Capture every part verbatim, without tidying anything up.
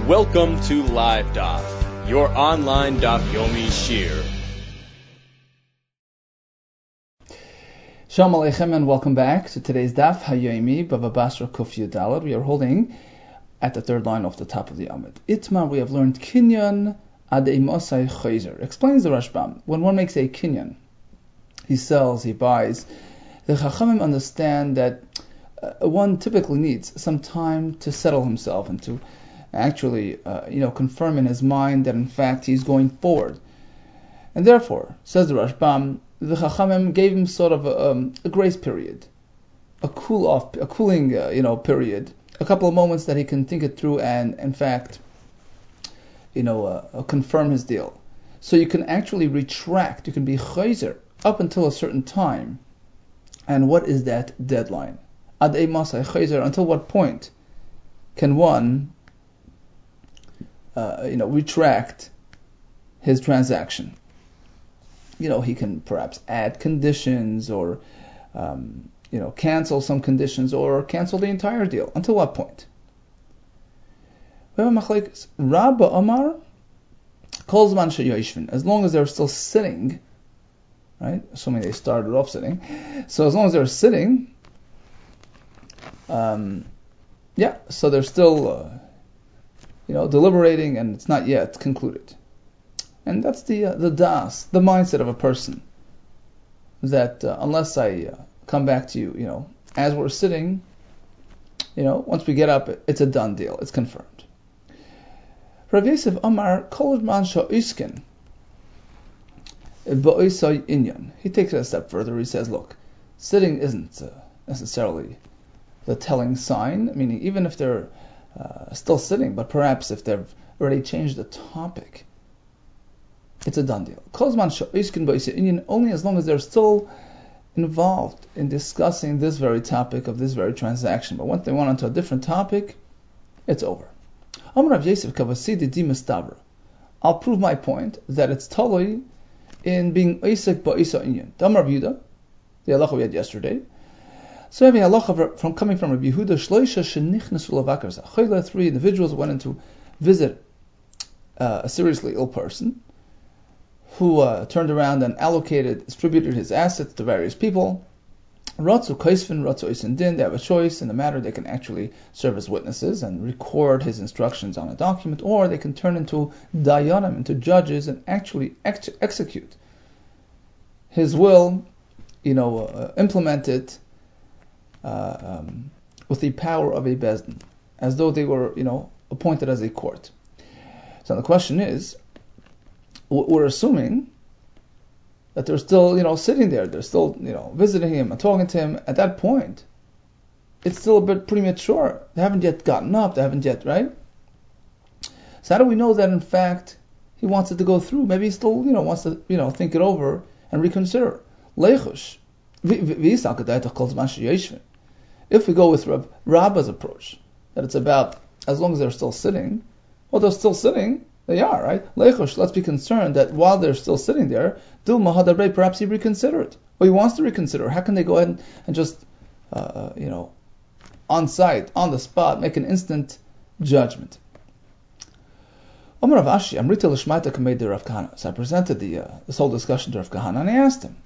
Welcome to Live Daf, your online Daf Yomi Shir. Shalom Aleichem and welcome back to today's Daf Hayomi Bava Basra Kuf Yudalad. We are holding at the third line off the top of the Amud. Itmar, we have learned Kinyan Adei Mosai Chayzer. Explains the Rashbam. When one makes a Kinyan, he sells, he buys, the Chachamim understand that uh, one typically needs some time to settle himself and to actually, uh, you know, confirm in his mind that in fact he's going forward. And therefore, says the Rashbam, the Chachamim gave him sort of a, um, a grace period, a cool off, a cooling, uh, you know, period, a couple of moments that he can think it through and, in fact, you know, uh, confirm his deal. So you can actually retract, you can be chayzer up until a certain time. And what is that deadline? Ad masay chayzer, until what point can one Uh, you know, retract his transaction? You know, he can perhaps add conditions or, um, you know, cancel some conditions or cancel the entire deal. Until what point? Rabba Amar calls man sheyoshvin, as long as they're still sitting, right? Assuming they started off sitting. So as long as they're sitting, um, yeah, so they're still Uh, you know, deliberating, and it's not yet concluded. And that's the uh, the das, the mindset of a person, that uh, unless I uh, come back to you, you know, as we're sitting, you know, once we get up, it's a done deal, it's confirmed. Rav Yosef Amar Kol Man Sha'iskin Ba'isay Inyan. He takes it a step further. He says, look, sitting isn't uh, necessarily the telling sign, meaning even if they're Uh, still sitting, but perhaps if they've already changed the topic, it's a done deal. Only as long as they're still involved in discussing this very topic of this very transaction. But once they went on to a different topic, it's over. I'll prove my point that it's totally in being Isaac Ba'isa Inyan. Damar Yehuda, the halacha we had yesterday. So having halacha from coming from Rabbi Yehuda, Shloisha shenichnesu lavakar zeh. Three individuals went in to visit uh, a seriously ill person who uh, turned around and allocated, distributed his assets to various people. Ratzu kaisvin, ratzu isindin. They have a choice in the matter. They can actually serve as witnesses and record his instructions on a document, or they can turn into dayanim, into judges, and actually ex- execute his will. You know, uh, implement it. Uh, um, with the power of a bezdin, as though they were, you know, appointed as a court. So the question is, we're assuming that they're still, you know, sitting there, they're still, you know, visiting him and talking to him. At that point, it's still a bit premature. They haven't yet gotten up, they haven't yet, right? So how do we know that in fact he wants it to go through? Maybe he still, you know, wants to, you know, think it over and reconsider. Leichush. If we go with Rab, Rabba's approach, that it's about as long as they're still sitting, well, they're still sitting, they are, right? Leichush, let's be concerned that while they're still sitting there, Dil Mahadabre, perhaps he reconsider it. Or he wants to reconsider. How can they go ahead and, and just, uh, you know, on site, on the spot, make an instant judgment? Omer Rav Ashi, Amrita Lishmaita Kamei Rav Kahana. So I presented the uh, this whole discussion to Rav Kahana, and I asked him,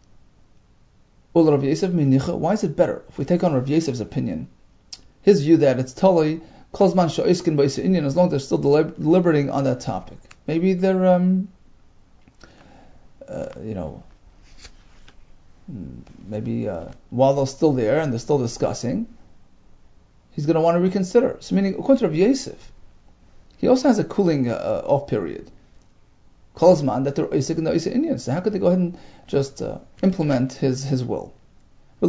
Rav Yosef Minicha, why is it better if we take on Rav Yosef's opinion, his view that it's totally Kozman Sha'iskin Ba'isa Inyan, as long as they're still delib- deliberating on that topic? Maybe they're, um, uh, you know, maybe uh, while they're still there and they're still discussing, he's going to want to reconsider. So, meaning, according to Rav Yosef, he also has a cooling uh, off period. Kozman, that they're Isaac and the Isa Indians. So how could they go ahead and just uh, implement his his will? So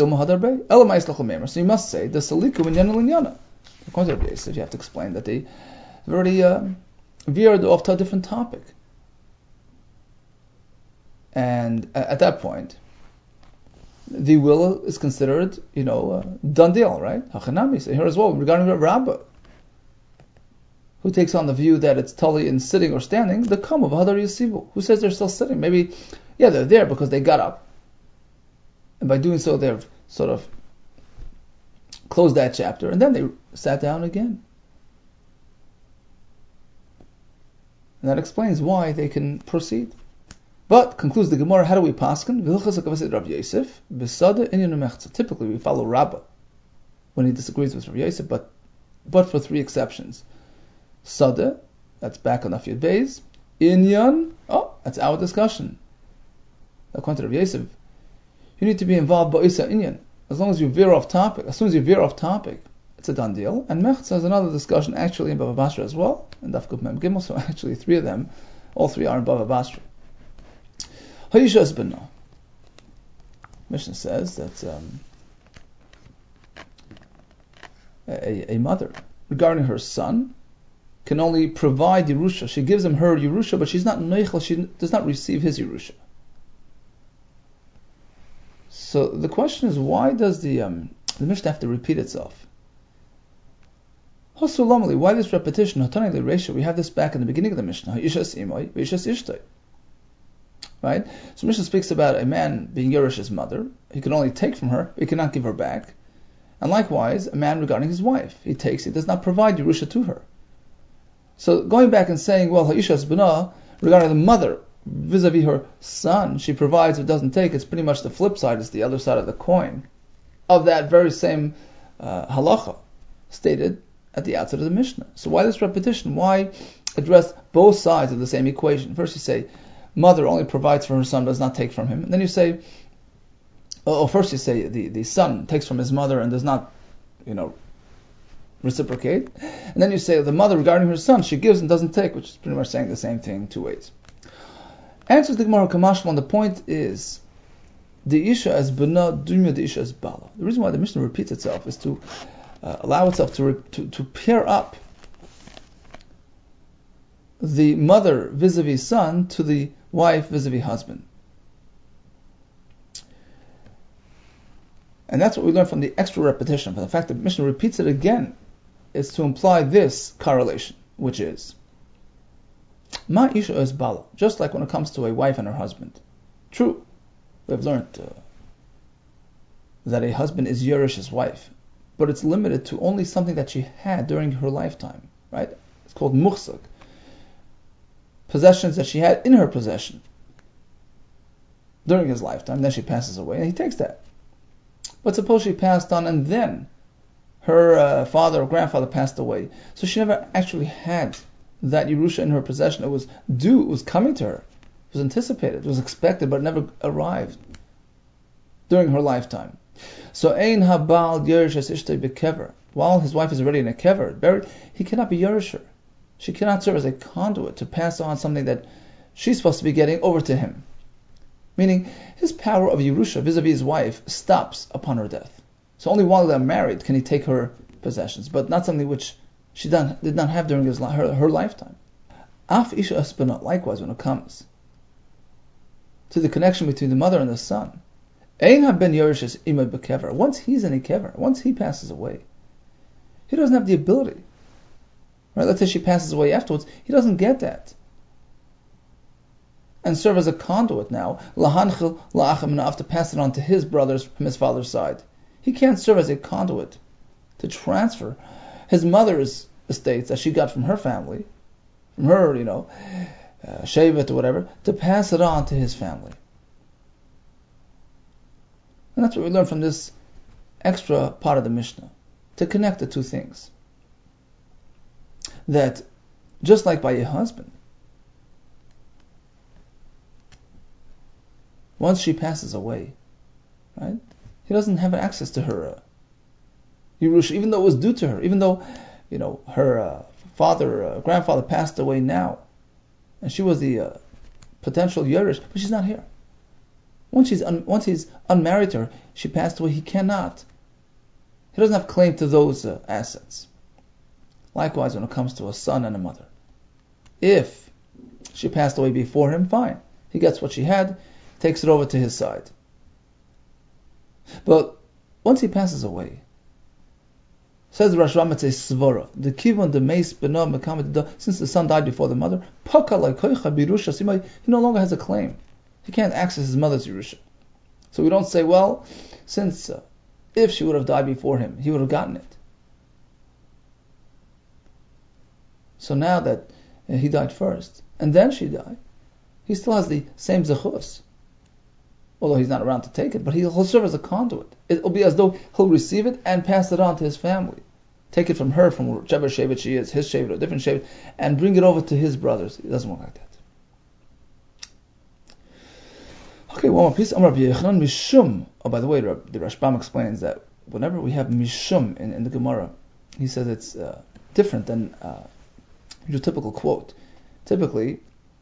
you must say the saliku in yana linyana. According to Rabbi Yosef, you have to explain that they already uh, veered off to a different topic. And at that point, the will is considered, you know, uh, done deal, right? Hachanami. So here as well, regarding Rabba, who takes on the view that it's totally in sitting or standing, the come of Hadar Yasibu, who says they're still sitting. Maybe, yeah, they're there because they got up. And by doing so, they've sort of closed that chapter, and then they sat down again. And that explains why they can proceed. But, concludes the Gemara, how do we paskin? Typically we follow Rabbah when he disagrees with Rav Yosef, but, but for three exceptions. Sada, that's back on Afyad Beis. Inyan, oh, that's our discussion. According to Rav Yosef, you need to be involved by Isa Inyan. As long as you veer off topic, as soon as you veer off topic, it's a done deal. And Mechza is another discussion actually in Bava Basra as well, in Daf Kuf Mem Gimel, so actually three of them, all three are in Bava Basra. Hayisha es b'na. Mishnah says that um, a, a mother, regarding her son, can only provide Yerusha. She gives him her Yerusha, but she's not Neichel, she does not receive his Yerusha. So the question is, why does the um, the Mishnah have to repeat itself? Why this repetition? We have this back in the beginning of the Mishnah. Right? So Mishnah speaks about a man being Yerusha's mother. He can only take from her, he cannot give her back. And likewise, a man regarding his wife. He takes, he does not provide Yerusha to her. So going back and saying, well, Ha'isha's B'nah, regarding the mother, vis-a-vis her son, she provides or doesn't take, it's pretty much the flip side, it's the other side of the coin of that very same uh, halacha stated at the outset of the Mishnah. So why this repetition? Why address both sides of the same equation? First you say, mother only provides for her son, does not take from him. And then you say, oh, first you say the, the son takes from his mother and does not, you know, reciprocate. And then you say the mother regarding her son, she gives and doesn't take, which is pretty much saying the same thing two ways. Answers the Gemara Kamashma, the point is, the Isha as Bana, Dunya the Isha as Bala. The reason why the Mishnah repeats itself is to uh, allow itself to, re- to to pair up the mother vis-a-vis son to the wife vis-a-vis husband. And that's what we learn from the extra repetition. But the fact that the Mishnah repeats it again is to imply this correlation, which is Ma Isha es Bala, just like when it comes to a wife and her husband. True, we have learned uh, that a husband is Yerish's wife, but it's limited to only something that she had during her lifetime, right? It's called muhsak. Possessions that she had in her possession during his lifetime, then she passes away, and he takes that. But suppose she passed on and then her uh, father or grandfather passed away, so she never actually had that Yerusha in her possession. It was due, it was coming to her, it was anticipated, it was expected, but it never arrived during her lifetime. So ein habal Yerush es ishtay bekever. While his wife is already in a kever, buried, he cannot be Yerush her. She cannot serve as a conduit to pass on something that she's supposed to be getting over to him. Meaning, his power of Yerusha vis-a-vis his wife stops upon her death. So only while they're married can he take her possessions, but not something which she done, did not have during his, her, her lifetime. Af Isha Espana, likewise, when it comes to the connection between the mother and the son, Ein ha-ben Yerush es imay bekever. Once he's in a kever, once he passes away, he doesn't have the ability. Right? Let's say she passes away afterwards, he doesn't get that. And serve as a conduit now, lahanchil la'achem na'af, to pass it on to his brothers from his father's side. He can't serve as a conduit to transfer his mother's estates that she got from her family, from her, you know, uh, shevet or whatever, to pass it on to his family. And that's what we learn from this extra part of the Mishnah, to connect the two things. That just like by a husband, once she passes away, right, he doesn't have access to her uh, Yerusha, even though it was due to her, even though, you know, her uh, father, uh, grandfather passed away now, and she was the uh, potential Yerush, but she's not here. Once she's un- once he's unmarried to her, she passed away, he cannot. He doesn't have claim to those uh, assets. Likewise, when it comes to a son and a mother, if she passed away before him, fine, he gets what she had, takes it over to his side. But once he passes away, says Rosh Rametzei Svara, the kivon the meis b'no mekamed, since the son died before the mother, paka l'koicha birusha simai, he no longer has a claim. He can't access his mother's Yerusha. So we don't say, well, since uh, if she would have died before him, he would have gotten it. So now that and he died first, and then she died, he still has the same zechus. Although he's not around to take it, but he'll, he'll serve as a conduit. It'll be as though he'll receive it and pass it on to his family. Take it from her, from whichever shevet she is, his shevet or a different shevet, and bring it over to his brothers. It doesn't work like that. Okay, one more piece. Amar B'Yechanan Mishum. Oh, by the way, the Rashbam explains that whenever we have Mishum in, in the Gemara, he says it's uh, different than uh, your typical quote. Typically,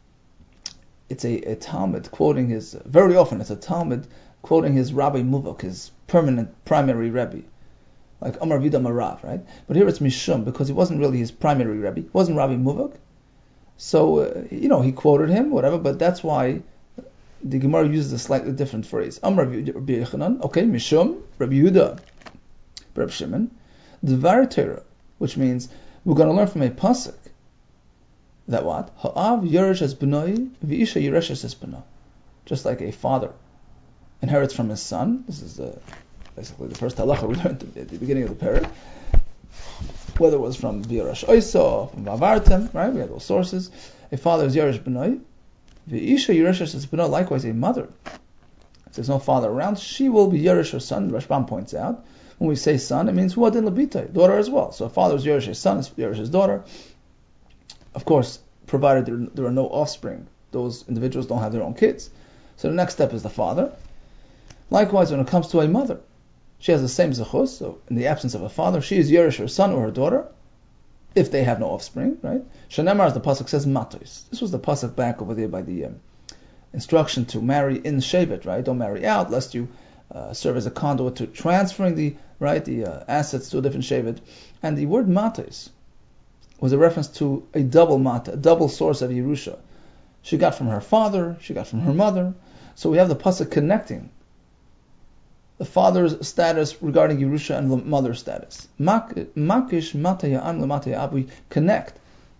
it's a, a Talmud quoting his, very often it's a Talmud quoting his Rabbi Muvak, his permanent primary Rebbe, like Amar Vida Marav, right? But here it's Mishum, because he wasn't really his primary Rebbe, he wasn't Rabbi Muvak. So, uh, you know, he quoted him, whatever, but that's why the Gemara uses a slightly different phrase. Amar Rabbi Yechanan, okay, Mishum, Rabbi Yehuda, Rabbi Shimon, Dvar Torah, which means we're going to learn from a pasuk that what? Ha'av yeresh es b'noi, v'isha yeresh es b'no. Just like a father inherits from his son. This is uh, basically the first halacha we learned at the beginning of the parrot. Whether it was from V'yeresh Oisa, from Vavartem, right? We had those sources. A father is yeresh b'noi, v'isha yeresh es b'no. Likewise, a mother, if there's no father around, she will be yeresh her son. Rashbam points out, when we say son, it means huadin labita, daughter as well. So a father is yeresh his son, is yeresh his daughter. Of course, provided there, there are no offspring, those individuals don't have their own kids. So the next step is the father. Likewise, when it comes to a mother, she has the same zechus. So in the absence of a father, she is yeresh her son or her daughter, if they have no offspring, right? Shenemar, as the pasuk says, matos. This was the pasuk back over there by the um, instruction to marry in shevet, right? Don't marry out, lest you uh, serve as a conduit to transferring the right the uh, assets to a different shevet. And the word matos was a reference to a double mata, a double source of Yerusha. She got from her father, she got from her mother. So we have the pasuk connecting the father's status regarding Yerusha and the mother's status. Makish mataya am lemataya ab. We connect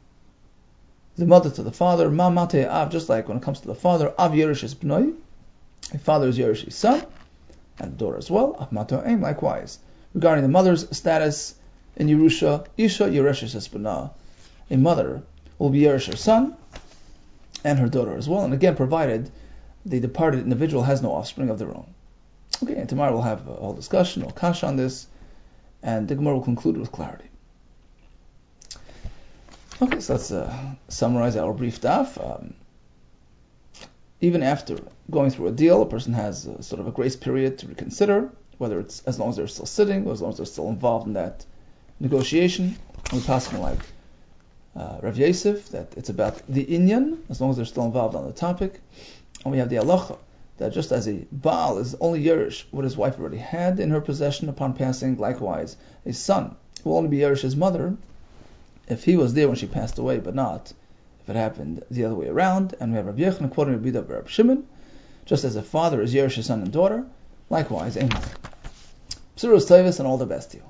the mother to the father. Ma mataya av. Just like when it comes to the father, av yerush is bnoi. A father is yerush his son, and daughter as well. Av mataya aim. Likewise, regarding the mother's status in Yerusha, Isha Yeresh es b'na. A mother will be Yeresh her son and her daughter as well, and again, provided the departed individual has no offspring of their own. Okay, and tomorrow we'll have a whole discussion, or kasha on this, and the Gemara will conclude with clarity. Okay, so let's uh, summarize our brief daf. Um, even after going through a deal, a person has a, sort of a grace period to reconsider, whether it's as long as they're still sitting, or as long as they're still involved in that negotiation. We pass like uh, Rav Yosef that it's about the inyan, as long as they're still involved on the topic. And we have the halacha that just as a Baal is only Yerush what his wife already had in her possession upon passing, likewise a son will only be Yerush his mother if he was there when she passed away, but not if it happened the other way around. And we have Rav Yechanan quoting Rabbi Yehuda Rabbi Shimon, just as a father is Yerush his son and daughter, likewise a mother. Psuros Toivos and all the best to you.